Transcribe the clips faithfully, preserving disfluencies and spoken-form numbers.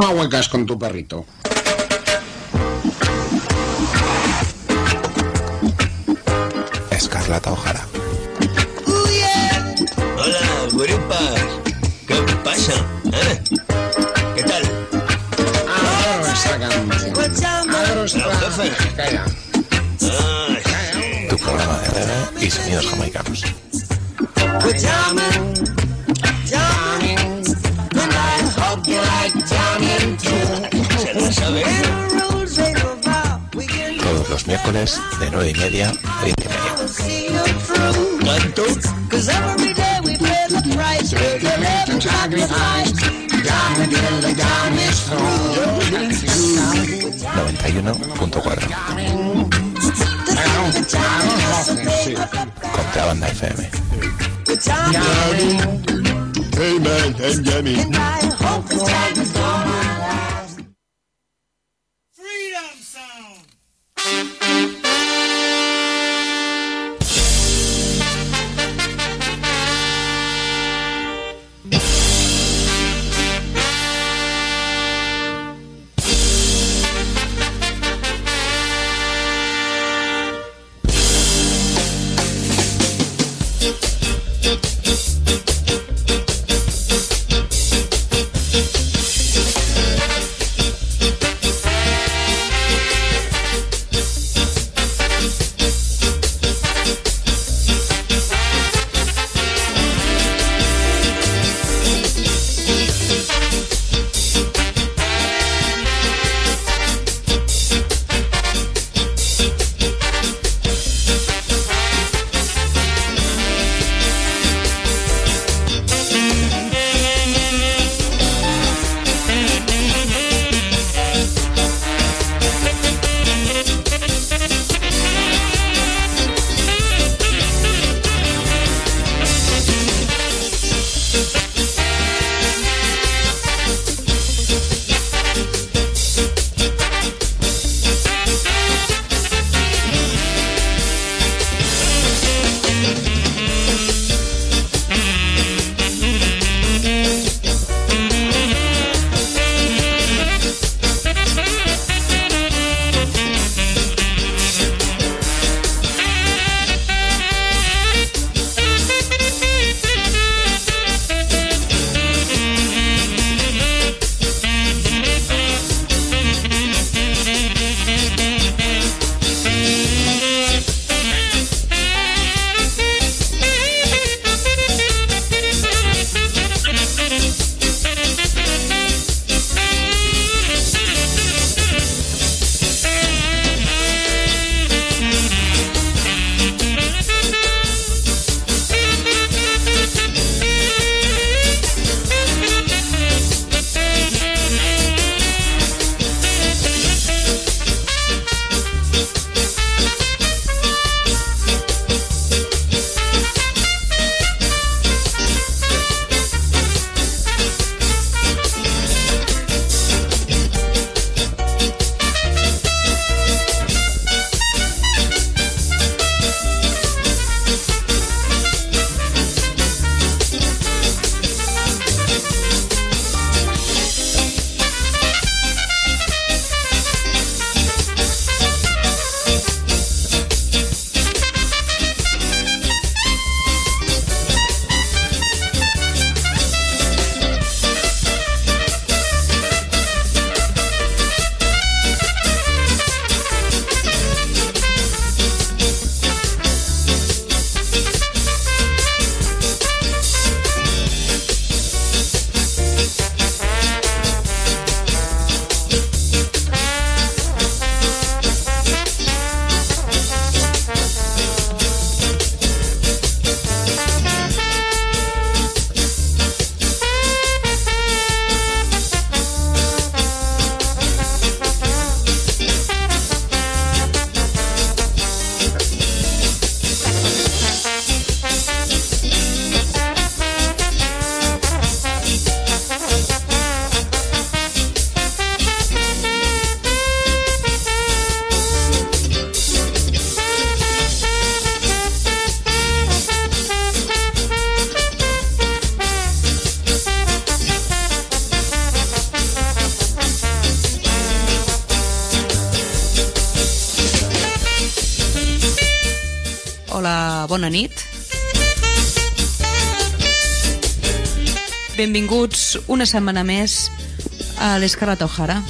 a huecas con tu perrito. Escarlata O'Hara. Hola, gurupas. ¿Qué pasa? ¿Eh? ¿Qué tal? Adoro esa canción. Adoro esta... Calla. Ah, Tu programa de reggae y sonidos jamaicanos. ¿se la sabe? Todos los miércoles de nueve y media a diez y media. ¿Tanto? noventa y uno punto cuatro. Contrabanda F M. Hey man, I'm Yummy. la bona nit. Benvinguts una setmana més a l'Escarlata O'Hara.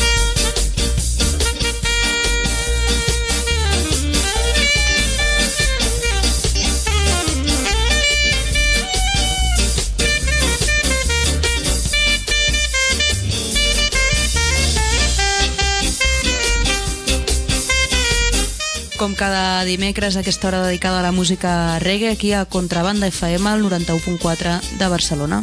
Com cada dimecres a aquesta hora dedicada a la música reggae aquí a Contrabanda F M al noranta-u punt quatre de Barcelona.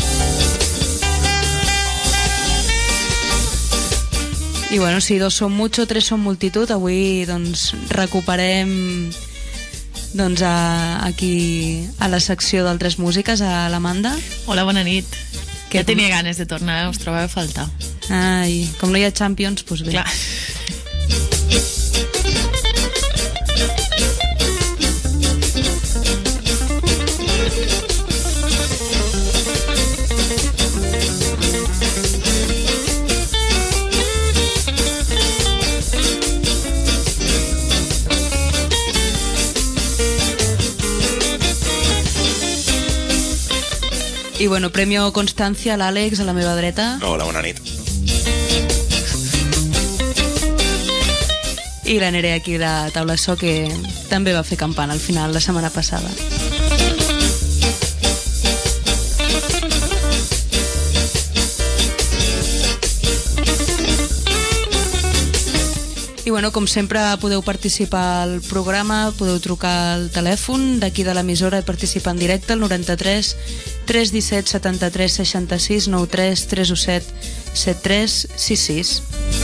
I bueno, si dos són mucho, tres són multitud, avui doncs recuperem doncs a, aquí a la secció d'altres músiques, a l'Amanda. Hola, bona nit. Que ja tenia ganes de tornar, us trobava a faltar. Ai, com no hi ha Champions, doncs bé. Clar. I bueno, Premio Constància a l'Àlex, a la meva dreta. Hola, bona nit. I la Nerea aquí de Taula So, que també va fer campana al final la setmana passada. I bueno, com sempre podeu participar al programa, podeu trucar al telèfon d'aquí de l'emissora i participar en directe al noranta-tres tres disset setanta-tres seixanta-sis noranta-tres tres disset setanta-tres seixanta-tres sis.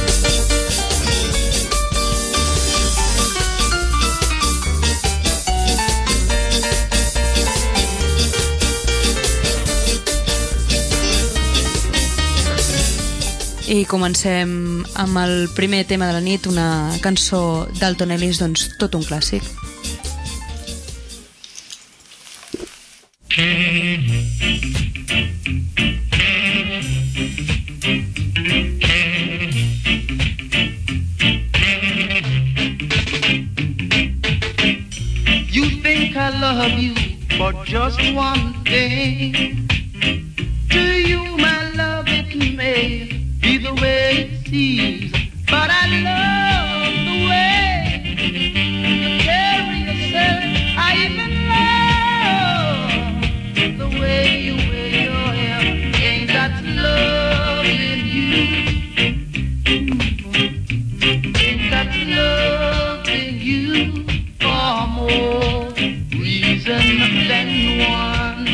I comencem amb el primer tema de la nit, una cançó d'Alton Ellis, doncs tot un clàssic. You think I love you for just one day. To you my love it may be the way it seems, but I love the way you carry yourself. I even love the way you wear your hair. Ain't that love in you? Ain't that love in you? For more reason than one.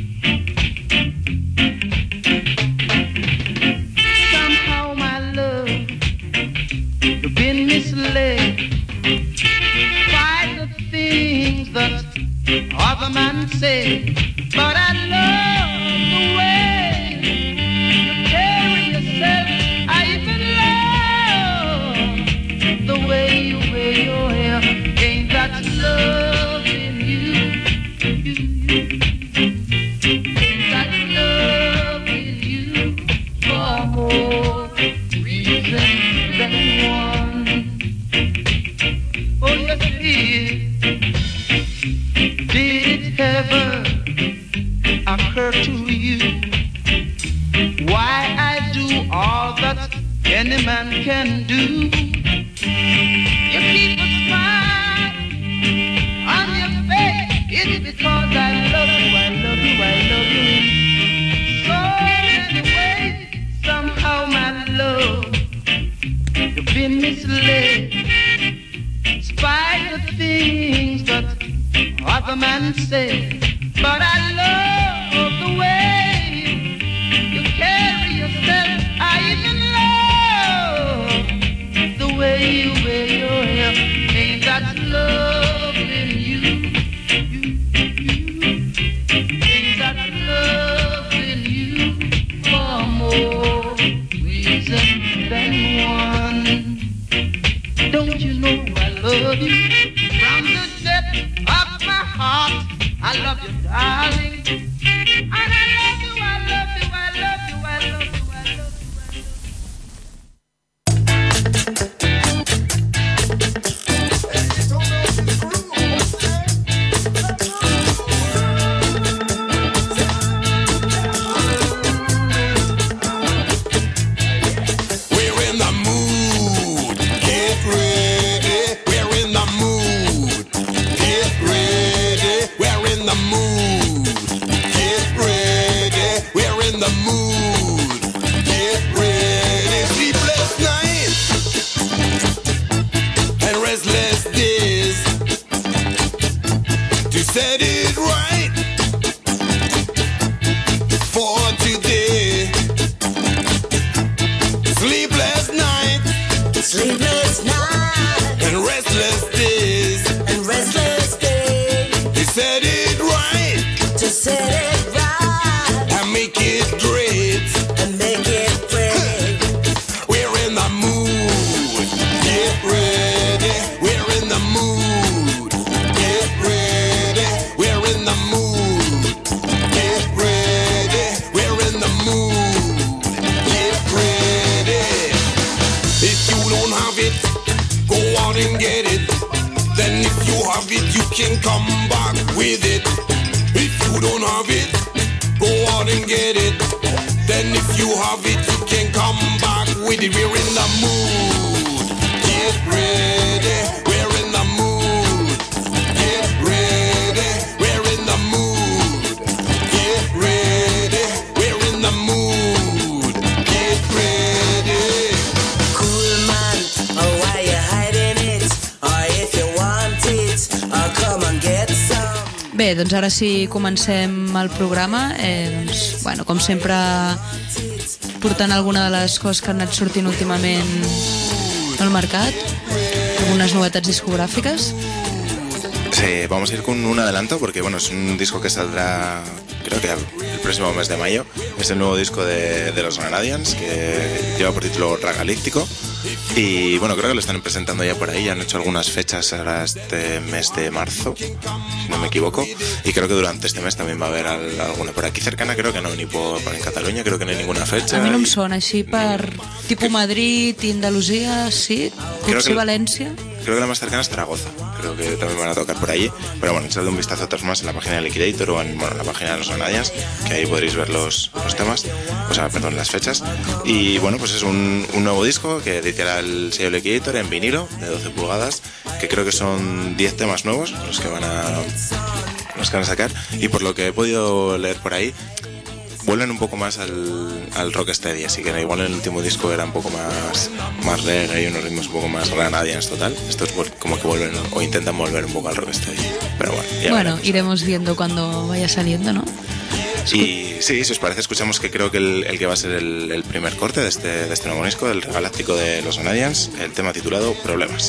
Somehow my love, you've been misled by the things that other men say, but I love the way you carry yourself. I even love the way you wear your hair. Ain't that love in you? Ain't that love in you? For more reason than one. Oh yes it is. Did it ever occur to you why I do all that any man can do? You keep a smile on your face. It's because I love you, I love you, I love you in so many ways. Somehow my love, you've been misled. Spite the things that other men say, but I love the way you carry yourself. I even love the way you wear your hair. Ain't that love in you? Ain't that love in you? For more reason than one. Don't you know I love you? From the depth of my heart, I love you, darling. And I love you, I love you, I love you, I love you, I love you, I love you. sleepless nights, and restless days. and restless days. He said it right To set it right and make it great. and make it great. We're in the mood. Get ready. We're in the mood. Get ready. We're in the mood. Get ready. We're in the mood. Get ready. If you don't have it, go out and get it. Then if you have it, you can come back with it. If you don't have it, go out and get it. Then if you have it, you can come back with it. We're in the mood. Get ready. We're in the mood. Get ready. We're in the mood. Get ready. We're in the mood. Get ready. Cool man, oh why you hiding it? Or if you want it, or come and get some. Bé, doncs ara sí comencem el programa. Eh, doncs, bueno, com sempre, portant alguna de les coses que han anat sortint últimament al mercat, algunes novetats discogràfiques. Sí, vamos a ir con un adelanto porque bueno, es un disco que saldrá creo que el próximo mes de mayo. Es el nuevo disco de, de los Grenadians que lleva por título Ragalíptico y bueno, creo que lo están presentando ya por ahí, ya han hecho algunas fechas ahora este mes de marzo, si no me equivoco, y creo que durante este mes también va a haber al, alguna por aquí cercana, creo que no, ni por, por en Cataluña creo que no hay ninguna fecha. A mi no em i... sona així per tipus Madrid i Andalusia, sí, potser que- València. Creo que la más cercana es Zaragoza, creo que también van a tocar por allí, pero bueno, echadle un vistazo a otros más en la página de Liquidator o en, bueno, en la página de los Grenadians, que ahí podréis ver los, los temas, o sea, perdón, las fechas. Y bueno, pues es un, un nuevo disco que editará el sello Liquidator en vinilo de doce pulgadas, que creo que son diez temas nuevos los que van a, los que van a sacar, y por lo que he podido leer por ahí, vuelven un poco más al, al rocksteady, así que igual en el último disco era un poco más más reggae y unos ritmos un poco más Grenadians total. Estos como que vuelven o intentan volver un poco al rocksteady, pero bueno, ya Bueno, veremos. iremos viendo cuando vaya saliendo, ¿no? Y sí, si os parece, escuchamos que creo que el, el que va a ser el, el primer corte de este, de este nuevo disco, el Galáctico de los Grenadians, el tema titulado Problemas.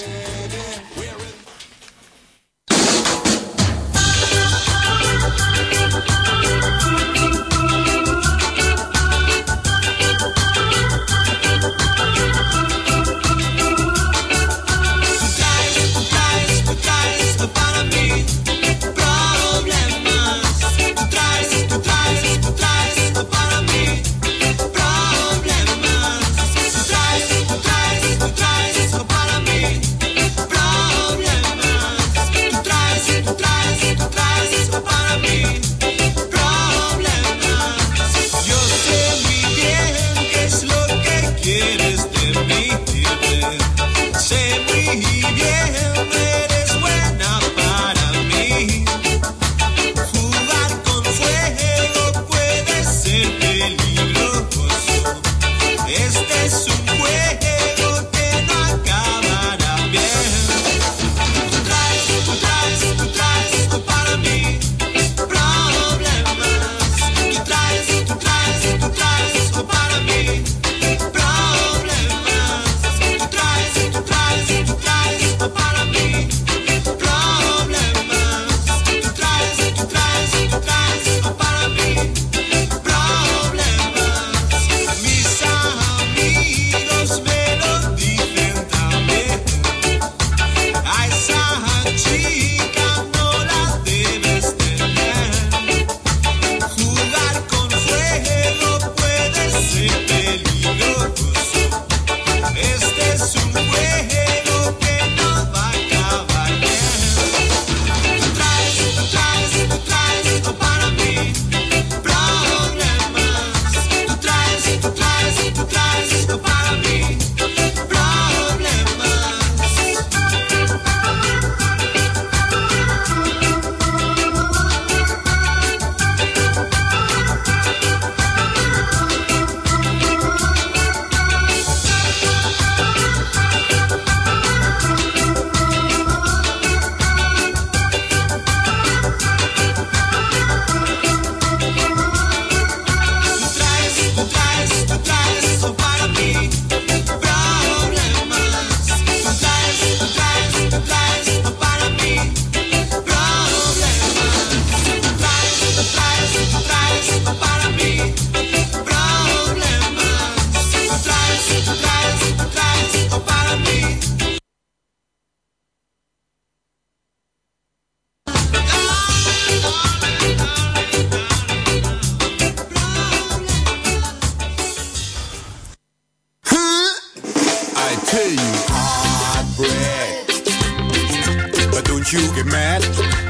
Problemas, traes, traes, traes para mí tell you hard bread, but don't you get mad.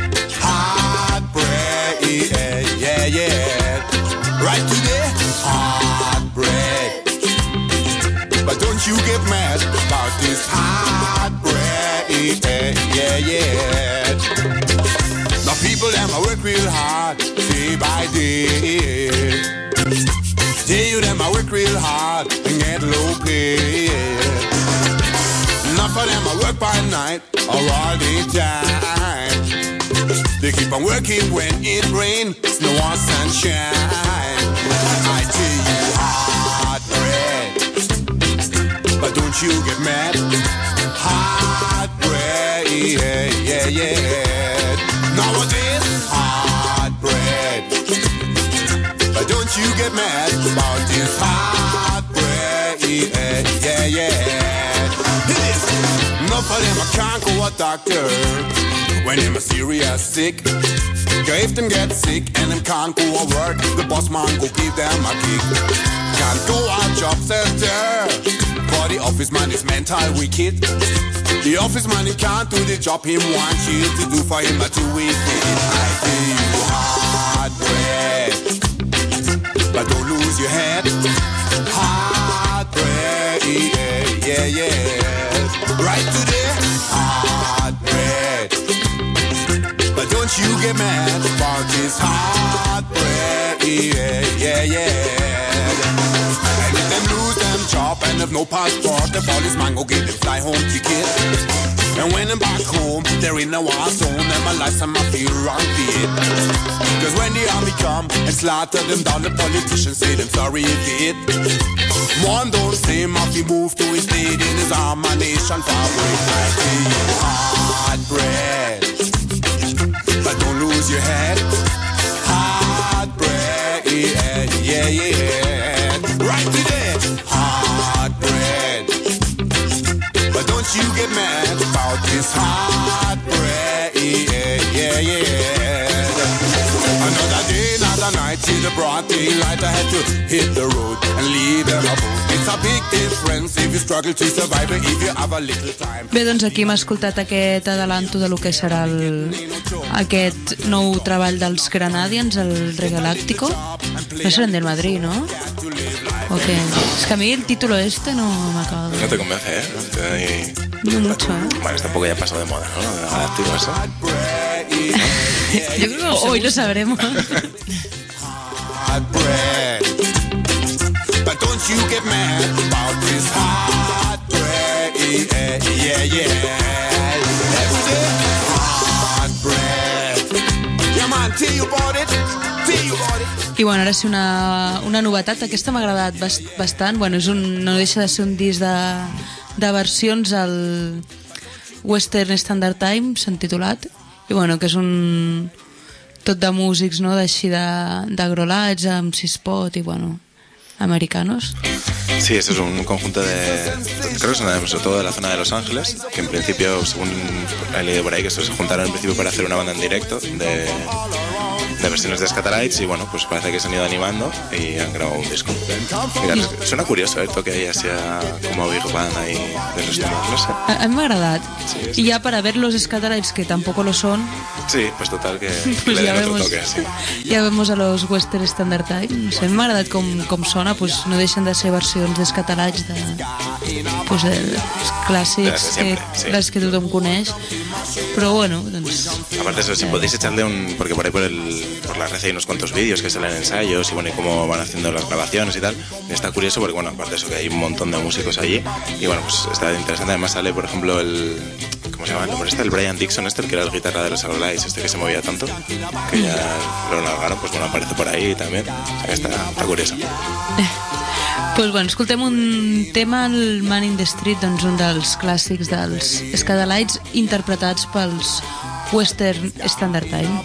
Hard bread, yeah, yeah, yeah. Right today, hard bread, but don't you get mad about this hard bread, yeah, yeah, yeah. The people them I work real hard, day by day. Tell you them I work real hard and get low pay. Enough of them I work by night or all day time. They keep on working when it rain, snow or sunshine. I tell you hard bread, but don't you get mad. Hard bread, yeah, yeah, yeah. Nowadays, hard bread, but don't you get mad about this hard bread, yeah, yeah, yeah. It is. Enough of them I can't go a doctor when them are serious sick. If them get sick and them can't go a work, the boss man go give them a kick. Can't go a job center, for the office man is mental wicked. The office man he can't do the job him wants you to do for him, but you wicked. I tell you hard bread, but don't lose your head. Hard bread, yeah, yeah, yeah. Right today, hard bread, but don't you get mad about this hard bread, yeah, yeah, yeah. And if them lose them job and have no passport, the policeman go get them fly home ticket. And when them back home, they're in a war zone, and my lifetime I feel wrong fit. Cause when the army come and slaughter them down, the politicians say them sorry you did. One don't say him off, he moved to his state in his arm, a nation far away. I see hard bread, but don't lose your head. Hard bread, yeah, yeah, yeah. Right today, hard bread, but don't you get mad about this hard bread, yeah, yeah, yeah. Another day, another night, see the broad daylight, I had to hit the road and leave them a boat. It's a big difference if you struggle to survive, if you have a little time. Bé, doncs aquí hem escoltat aquest adelanto de lo que serà el, aquest nou treball dels Granadians, el Regaláctico. No serán del Madrid, ¿no? ¿O qué? Es que a mí el título este no me acaba de... No te convence, ¿eh? No, te... no mucho, ¿eh? Bueno, tampoco ya ha pasado de moda, ¿no? Lo de Galáctico, eso. Yo creo que hoy lo sabremos. Hard bread, but don't you get mad about this hard bread, yeah, yeah, yeah. Every day, hard bread. Yeah, man, tell you about it, tell you about it. I bueno, ara sí una, una novetat, aquesta m'ha agradat bast, bastant, bueno, és un, no deixa de ser un disc de, de versions al Western Standard Time, s'han titulat, i bueno, que és un tot de músics, no?, d'així d'agrolats, amb sis-pot i bueno, americanos. Sí, eso es un conjunto de... Creo que son sobre todo de la zona de Los Ángeles, que en principio, según he leído por ahí, que estos se juntaron en principio para hacer una banda en directo de, de versiones de Scatalites y bueno, pues parece que se han ido animando y han grabado un disco. Mira, suena curioso, ¿eh? Toque ahí así como Big Band ahí de los temas, no sé. A, a mí m'ha agradat. Sí, sí. Y ya para ver los Scatalites, que tampoco lo son... Sí, pues total, que, que pues le ya den vemos, otro toque, sí. Ja vemos a los Western Standard Time. No sé, m'ha agradat com, com sona, pues no deixen de ser versions d'Scatalites de, pues, dels clàssics, de que, sí. les que tothom coneix. Però bueno, doncs... Aparte de eso, si podéis echarle un... Porque por ahí por, el, por la red hay unos cuantos vídeos que salen ensayos y bueno, y cómo van haciendo las grabaciones y tal. Y está curioso porque bueno, aparte de eso que hay un montón de músicos allí y bueno, pues está interesante. Además sale, por ejemplo, el... ¿Cómo se llama el nombre este? El Brian Dixon este, el que era el guitarra de los Agrolites, este que se movía tanto, que ya lo largaron, pues bueno, aparece por ahí también. O sea, está, está curioso. Pues bueno, escoltem un tema, el Man in the Street, doncs un dels clàssics dels Scatalites, interpretats pels Western Standard Time.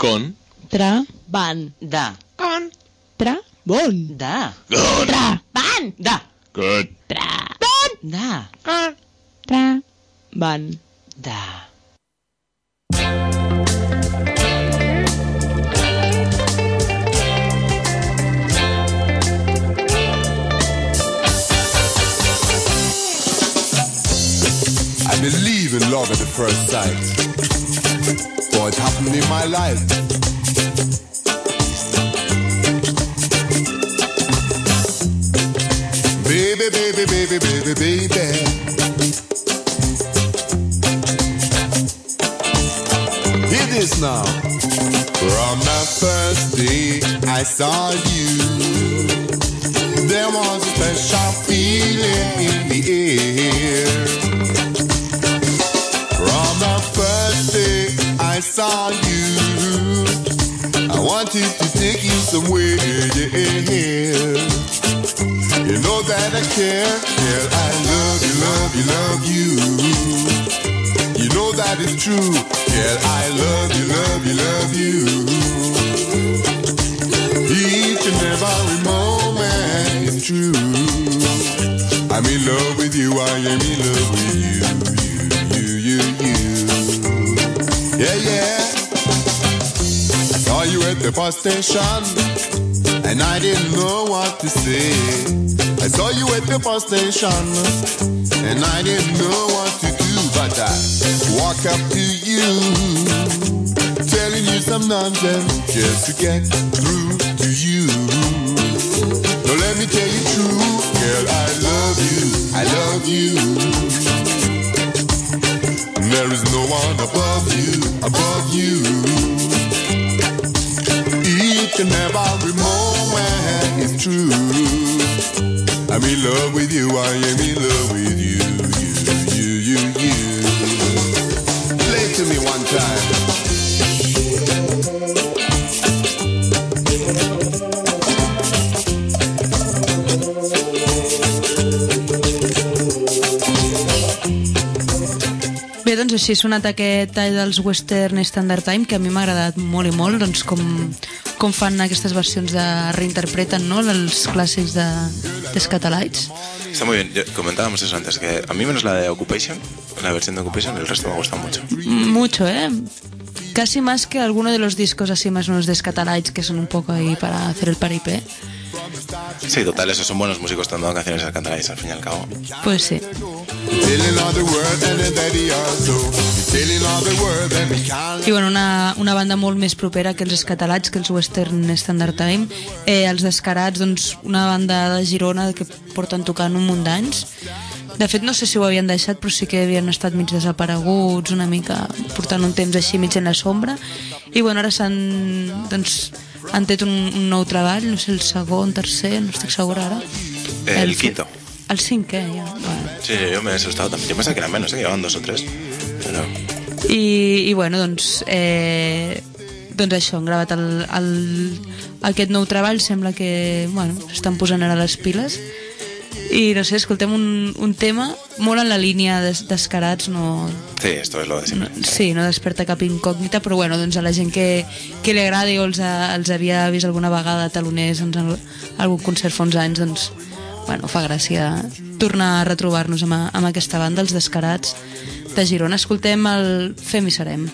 Con. Tra. Van. Da. Con. Tra. Bon. Da. Good. Tra. Van. Da. Good. Tra. Bon. Da. Con. Tra. Van. Da. I believe in love at the first sight. For it happened in my life. Baby, baby, baby, baby, baby. Hear this now. From the first day I saw you, there was a special feeling in the air. From the first day I saw you, I wanted to take you somewhere. You know that I care, girl, I love you, love you, love you. You know that it's true, girl, I love you, love you, love you. Each and every moment is true. I'm in love with you, I am in love with you, you, you, you, you. Yeah, yeah. I saw you at the bus station, and I didn't know what to say. I saw you at the bus station, and I didn't know what to do, but I walked up to you, telling you some nonsense just to get through to you. Now let me tell you true, girl, I love you, I love you. There is no one above you, above you. Each and every moment is true. I'm in love with you, I am in love with you, you, you, you, you. Play it to me one time. Bé, doncs així ha sonat aquest tall dels Western Standard Time, que a mi m'ha agradat molt i molt, doncs com, com fan aquestes versions de reinterpreten, ¿no?, dels clàssics de, de Skatalites. Está muy bien. Yo, comentábamos eso antes, que a mí menos la de Occupation, la versión de Occupation, el resto me gusta mucho. Mucho, ¿eh? Casi más que alguno de los discos así más unos de Skatalites, que son un poco ahí para hacer el paripé. Sí, total, esos son buenos músicos dando canciones de Skatalites, al fin y al cabo. Pues sí. I bueno, una, una banda molt més propera que els Skatalites, que els Western Standard Time, eh, els Descarats, doncs una banda de Girona que porten tocant un munt d'anys. De fet, no sé si ho havien deixat, però sí que havien estat mig desapareguts, una mica portant un temps així mig en la sombra. I bueno, ara s'han, doncs, han tret un, un nou treball, no sé, el segon, tercer, no estic segura ara. El, el quinto. El cinquè, ja. Bueno. Sí, yo me he asustado también. Yo pensaba que eran menos, ¿eh? Que llevaban dos o tres. Pero... I, i bueno, doncs, eh, doncs això, han gravat el, el, aquest nou treball, sembla que, bueno, s'estan posant ara les piles. I no sé, escoltem un, un tema molt en la línia des, Descarats, no... Sí, esto es lo de siempre. No, sí, no desperta cap incògnita, però bueno, doncs a la gent que, que li agrada o els, ha, els havia vist alguna vegada taloners en algun concert fa uns anys, doncs, bueno, fa gràcia tornar a retrobar-nos amb, amb aquesta banda, els Descarats de Girona. Escoltem el Fem i Serem.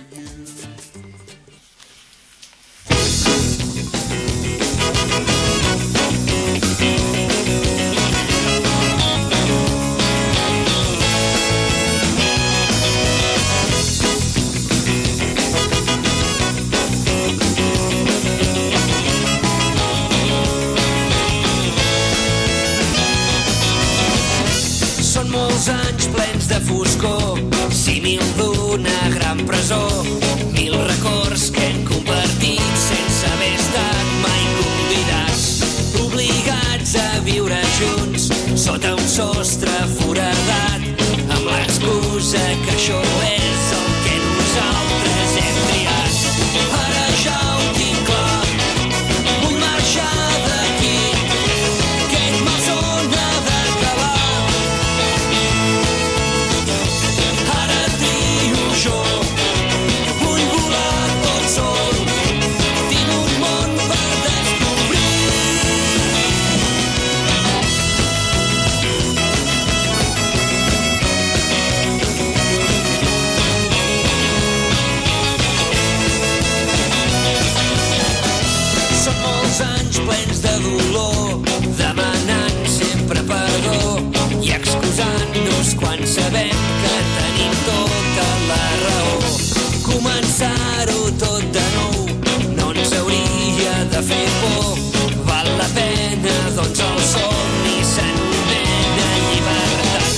Anys plens de foscor, símil d'una gran presó, mil records que hem compartit sense haver estat mai convidats, obligats a viure junts sota un sostre foradat, amb l'excusa que això és el que nosaltres hem triat. Ara ja ho tinc clar, vull marxar d'aquí, aquest malson ha d'acabar. Jo vull volar tot sol tot de nou, no ens hauria de fer por. Val la pena, doncs el somni s'anomena llibertat.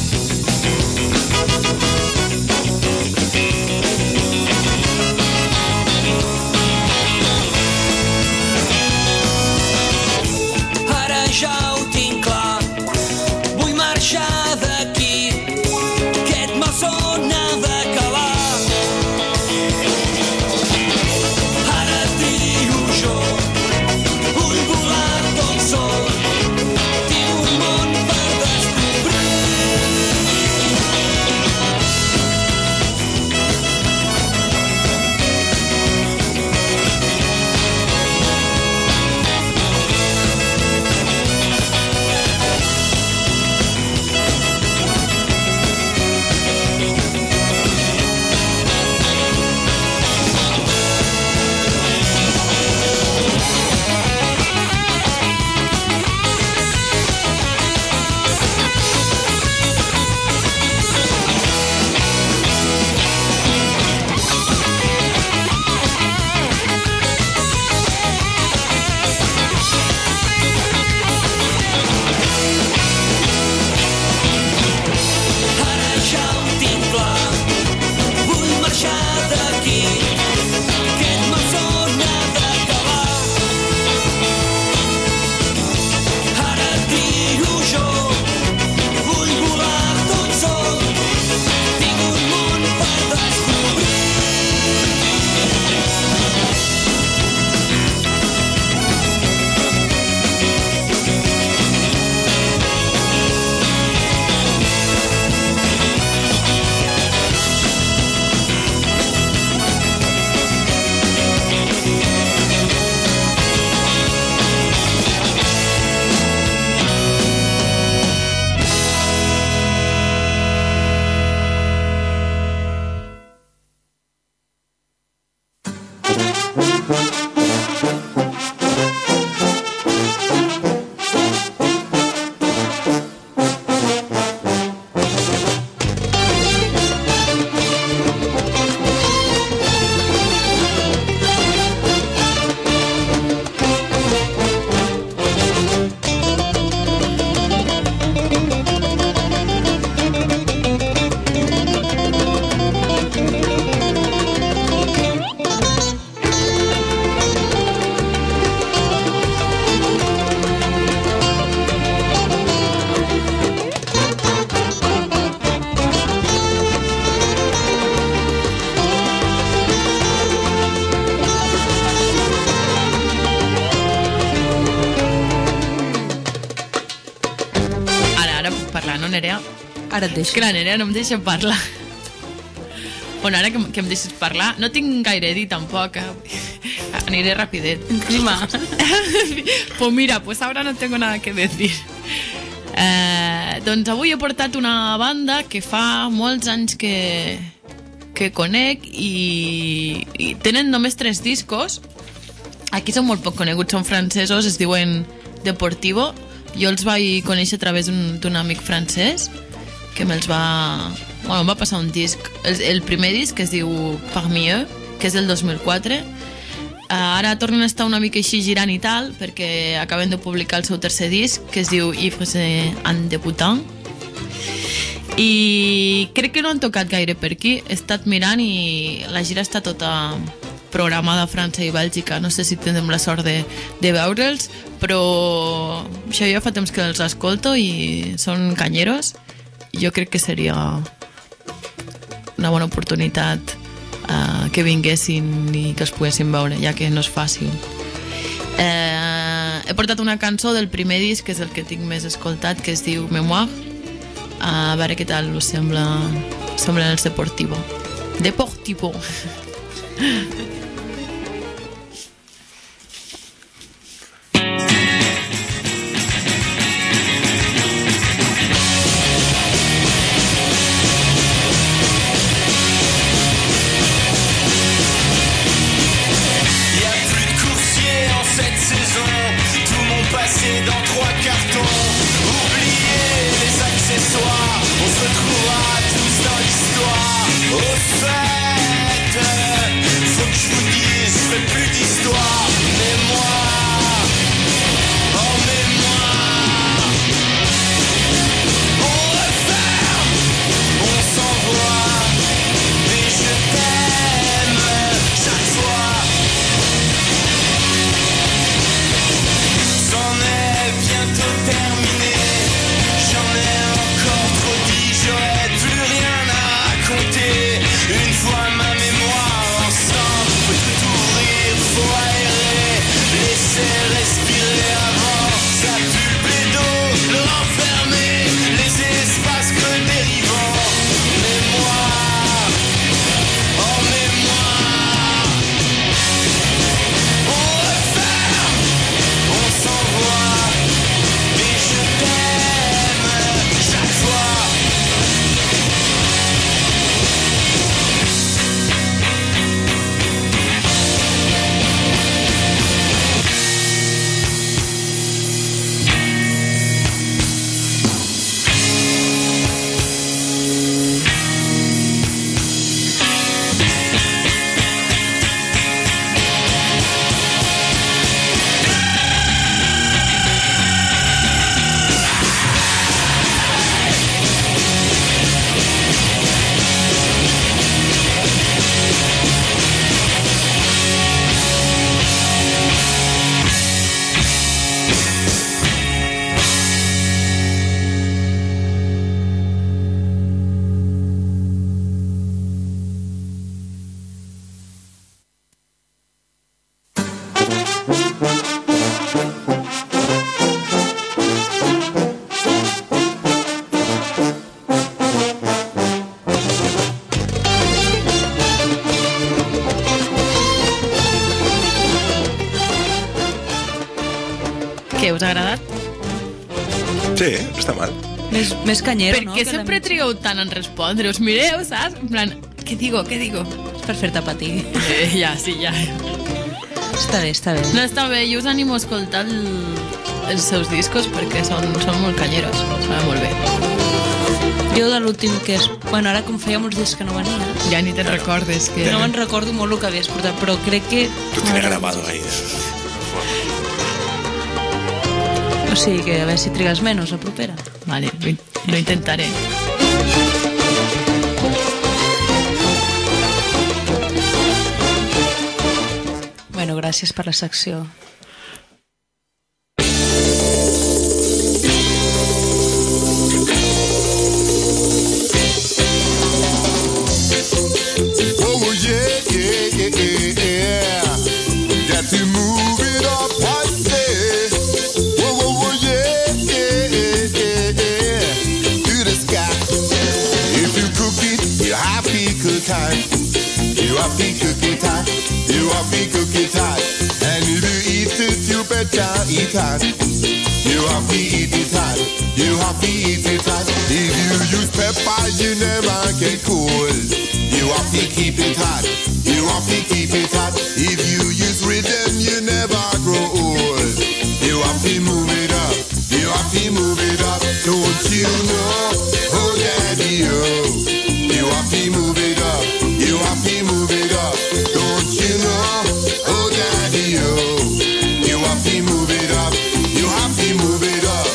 Ara ja ho tinc clar, vull marxar d'aquí, aquest malson ha d'acabar. Ara trio jo, vull volar tot sol, tinc un món per descobrir. Ara ja ho tinc clar, vull marxar d'aquí, aquest malson ha d'acabar. Ara trio jo, vull volar tot sol, tinc un món per descobrir. Ara, ara puc parlar, no, Nerea? Ara et És que deixo. la Nerea no em deixa parlar. Bueno, ara que, m- que em deixes parlar, no tinc gaire a dir tampoc. Eh? Aniré rapidet. Encima. Pues mira, pues ahora no tengo nada que decir. Eh, doncs avui he portat una banda que fa molts anys que, que conec i, i tenen només tres discos. Aquí són molt poc coneguts, són francesos, es diuen Deportivo. Jo els vaig conèixer a través d'un d'un amic francès que me'ls va... Bueno, em va passar un disc. El, el primer disc, que es diu Parmi eux, que és del dos mil quatre. Uh, ara tornen a estar una mica així girant i tal, perquè acaben de publicar el seu tercer disc, que es diu Ivres en Débutant. I crec que no han tocat gaire per aquí. He estat mirant i la gira està tota programada a França i Bèlgica. No sé si tindrem la sort de, de veure'ls, però això jo fa temps que els escolto i són canyeros. Jo crec que seria una bona oportunitat uh, que vinguessin i que els poguessin veure, ja que no és fàcil. Eh, he portat una cançó del primer disc, que és el que tinc més escoltat, que es diu Mémoire. A veure què tal us sembla, sembla el Deportivo. Deportivo. Au fait, faut que je Us ha agradat? Sí, no està mal. Més, més canyero, Per no? què que sempre la... trigueu tant en respondre? Us mireu, saps? En plan, què digo, què digo? És per fer-te patir. Eh, ja, sí, ja. Està bé, està bé. No, està bé, jo us animo a escoltar el, els seus discos perquè són, són molt canyeros, està molt bé. Jo de l'últim que és... Bueno, ara com feia molts dies que no venia, Ja ni te'n recordes que... no me'n recordo molt el que havies portat, però crec que... Tú tienes grabado ahí. O sigui que a veure si trigues menys la propera. Vale, lo, in- lo intentaré. Bueno, gràcies per la secció. Oh, yeah, yeah, yeah, yeah, yeah. Got to move it up one day. Oh, oh, oh, yeah, yeah, yeah, yeah. To the sky. If you cook it, you have to cook hard. You have to cook it hard. You have to cook it hard. And if you eat it, you better eat hard. You have to eat it hard. You have to eat it hard. If you use pepper, you never get cold. You have to keep it hot. You have to keep it hot. If you use rhythm, you never grow old. You have to move it up. You have to move it up. Don't you know? Oh, daddy, oh. You have to move it up. You have to move it up. Don't you know? Oh, daddy, oh. You have to move it up. You have to move it up.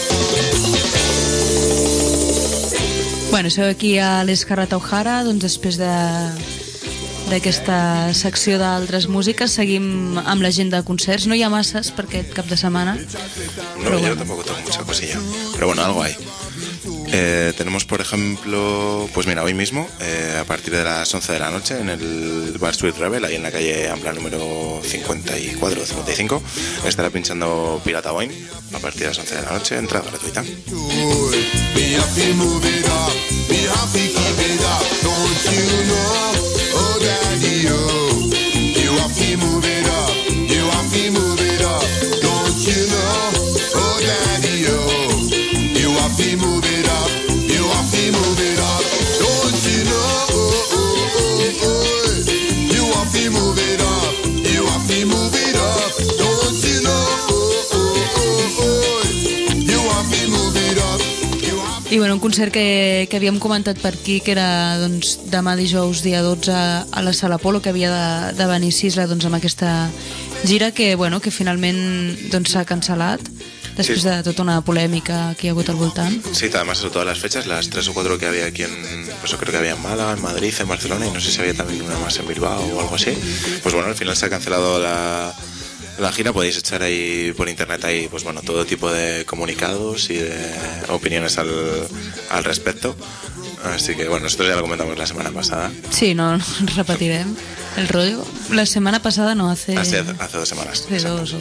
Bueno, sou aquí a l'Escarlata O'Hara, doncs després de d'aquesta secció d'altres músiques seguim amb l'agenda de concerts. No hi ha masses per aquest cap de setmana. No, Pero yo bueno. tampoco tengo mucha cosilla. Pero bueno, algo hay. Eh, tenemos, por ejemplo, pues mira, hoy mismo, eh, a partir de las once de la noche, en el Bar Sweet Rebel, ahí en la calle Ambla número cincuenta y cuatro o cincuenta y cinco, estará pinchando Pirata Wine a partir de las once de la noche, entrada gratuita. We have to move it up. We have to keep it up. Don't you know? Oh, daddy, oh. You have to move it up. You have to move it up. Don't you know? Oh, daddy, oh. You have to move it up. You have to move it up. Don't you know? Oh, oh, oh, oh. You have to move it up. You have to move it up. Don't you know? Oh, oh, oh, oh. You have to move it up. I bueno, un concert que, que havíem comentat per aquí, que era doncs, demà dijous dia dotze a la Sala Polo, que havia de, de venir Sisla doncs, amb aquesta gira que, bueno, que finalment doncs, s'ha cancel·lat después Sí. de toda una polémica que ha hagut al voltant. Sí, además sobre todas las fechas, las tres o cuatro que había aquí en, pues yo creo que había en Málaga, en Madrid, en Barcelona y no sé si había también una más en Bilbao o algo así. Pues bueno, al final se ha cancelado la, la gira. Podéis echar ahí por internet ahí, pues bueno, todo tipo de comunicados y de opiniones al, al respecto. Así que bueno, nosotros ya lo comentamos la semana pasada. Sí, no, no repetirem el rollo. La semana pasada no, hace... Hace, hace dos semanas. Hace dos o...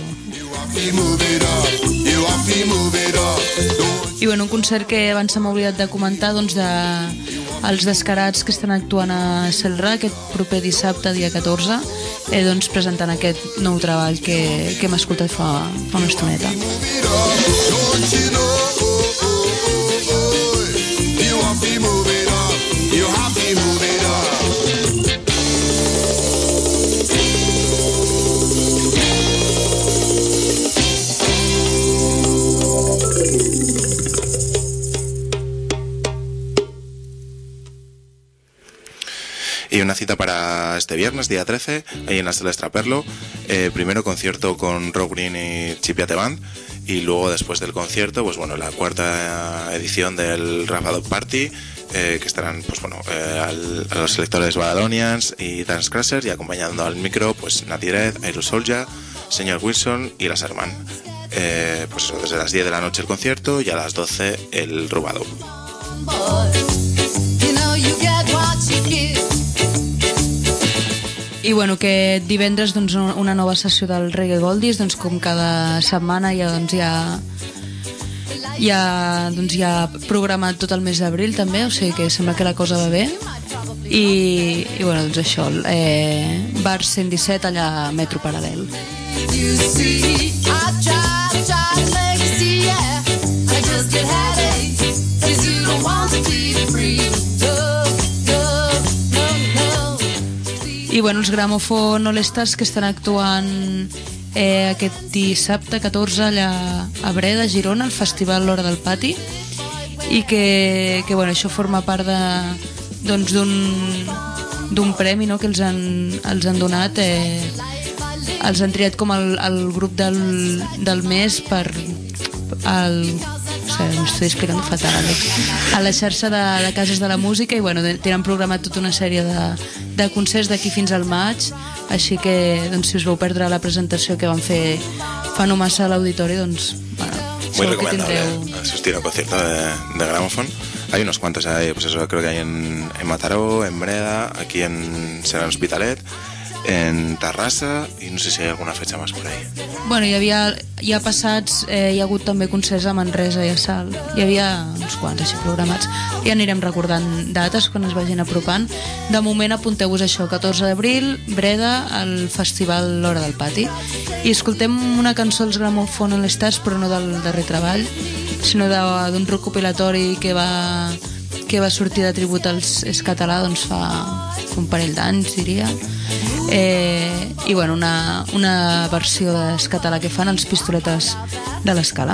I bueno, un concert que abans se m'ha oblidat de comentar, doncs de els Descarats, que estan actuant a Celrà aquest proper dissabte, dia catorze, eh, doncs presentant aquest nou treball que, que hem escoltat fa, fa una estoneta. Y una cita para este viernes, día trece, ahí en la Sala Estraperlo. Eh, primero concierto con Rob Green y Chipiate Band. Y luego, después del concierto, pues bueno, la cuarta edición del Rafa Dog Party, eh, que estarán, pues bueno, eh, al, a los selectores Badalonians y Dance Crashers, y acompañando al micro, pues Nati Red, Aero Soldier, Señor Wilson y Las Herman. Eh, pues eso, desde las diez de la noche el concierto y a las doce el Rubado. I bueno, que divendres doncs, una nova sessió del Reggae Goldies, doncs, com cada setmana ja, doncs, ja, ja, doncs, ja programat tot el mes d'abril també, o sigui que sembla que la cosa va bé. I, i bueno, doncs això, eh, bar cent disset allà a Metro Paral·lel. You see, I tried you try to make it see, yeah, I just get headaches, cause you don't want to be free. No, no, no, no. I bueno, els Gramophone All-Stars que estan actuant eh, aquest dissabte catorze allà a Breda, a Girona, al Festival L'Hora del Pati, i que, que bueno, això forma part de, doncs, d'un d'un premi, no?, que els han, els han donat, eh, els han triat com el, el grup del, del mes per el, o sigui, m'estic explicant fatal, Àlex, a la xarxa de, de cases de la música, i bueno, tenen programat tota una sèrie de, de concerts d'aquí fins al maig, així que doncs, si us vau perdre la presentació que van fer fa no massa a l'auditori, doncs bueno, muy recomendable asistir a un concierto de, de Gramophone. Hay unos cuantos, hay, pues eso, creo que hay en, en Mataró, en Breda, aquí en Serán Hospitalet, en Terrassa, i no sé si hi ha alguna fetge més per ahí. Bueno, hi havia, hi ha passats, eh, hi ha hagut també concerts a Manresa i a Salt, hi havia uns quants així programats, ja anirem recordant dates quan es vagin apropant. De moment apunteu-vos això, catorze d'abril, Breda, al Festival L'Hora del Pati, i escoltem una cançó dels Gramophone All-Stars, però no del darrer treball, sinó d'un recopilatori que va, que va sortir de tribut als És Català, doncs fa un parell d'anys, diria. Eh, i bueno, una, una versió d'És Català que fan els Pistoletes de l'Escala.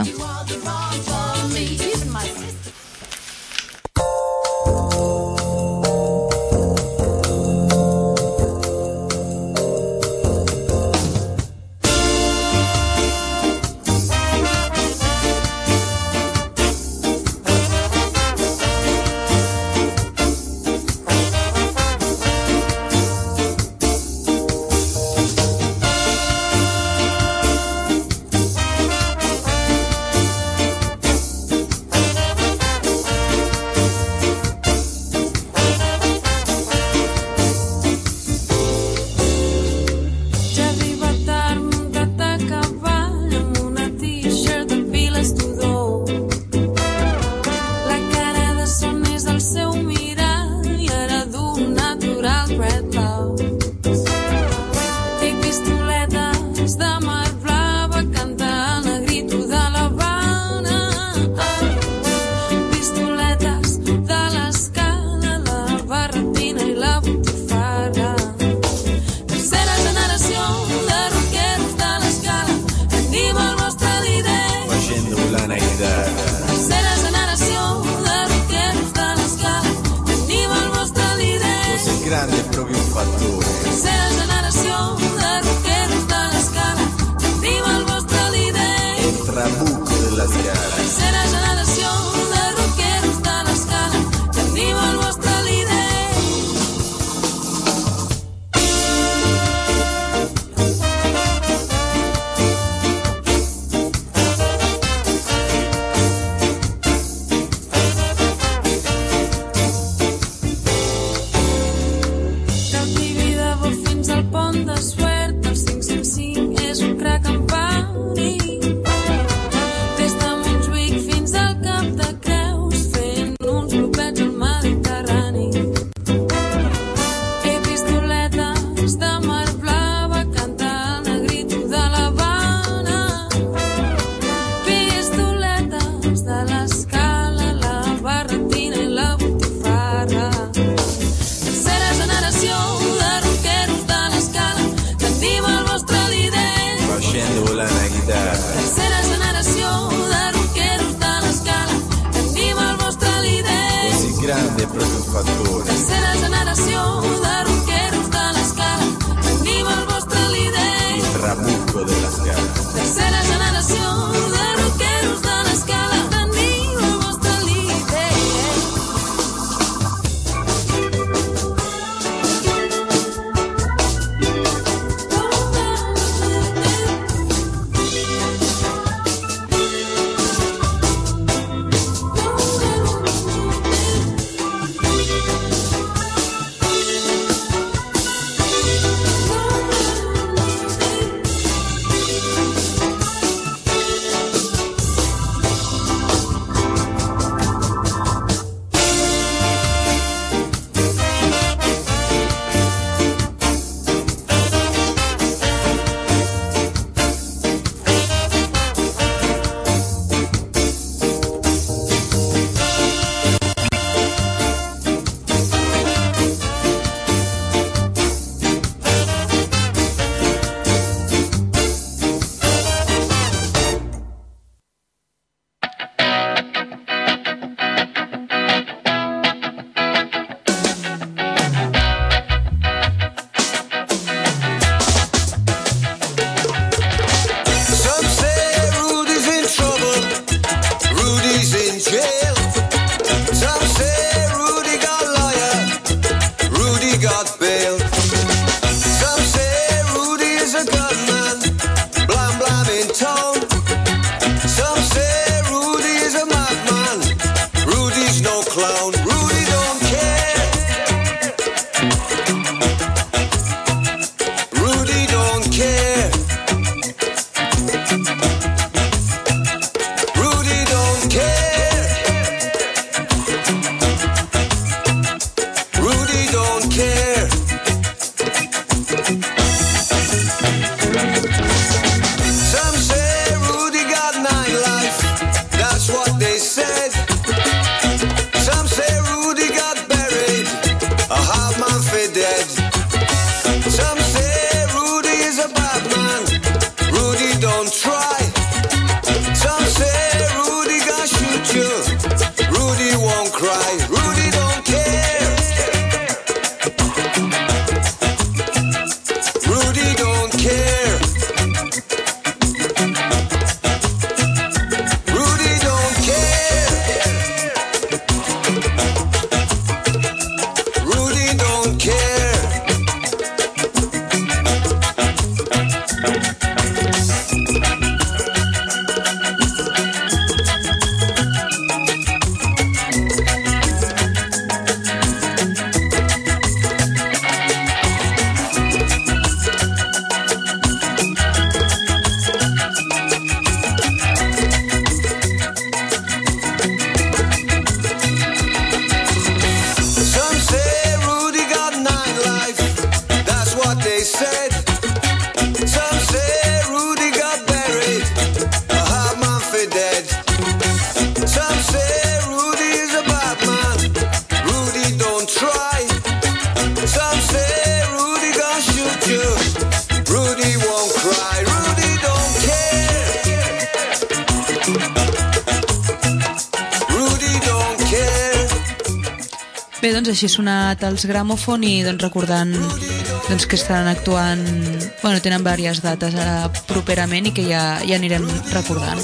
així sonat els Gramòfon i doncs recordant doncs, que estan actuant, bueno, tenen diverses dates ara properament i que ja, ja anirem recordant.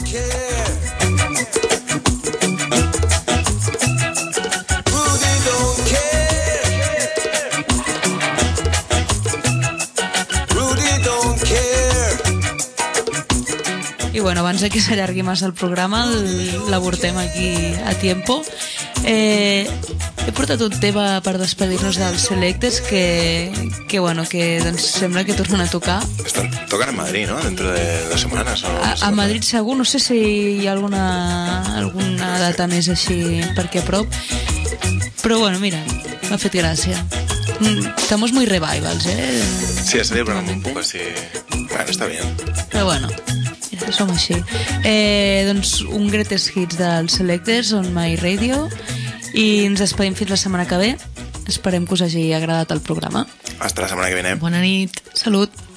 I bueno, abans que s'allargui massa el programa, l'avortem aquí a tiempo. Eh, he portat un tema per despedir-nos dels Selectes que, que bueno, que doncs sembla que tornen a tocar. Están, tocan en Madrid, ¿no? Dentro de dos semanas. ¿O a, a Madrid segur, no sé si hi ha alguna, alguna data més així per aquí a prop. Però bueno, mira, m'ha fet gràcia. Estamos muy revivals, ¿eh? Sí, ha salido el programa un poco así. Bueno, está bien. Però bueno, mira, som així. Eh, doncs un greatest hits dels Selectors on My Radio i ens despedim fins la setmana que ve. Esperem que us hagi agradat el programa. Hasta la setmana que viene. Bona nit. Salut.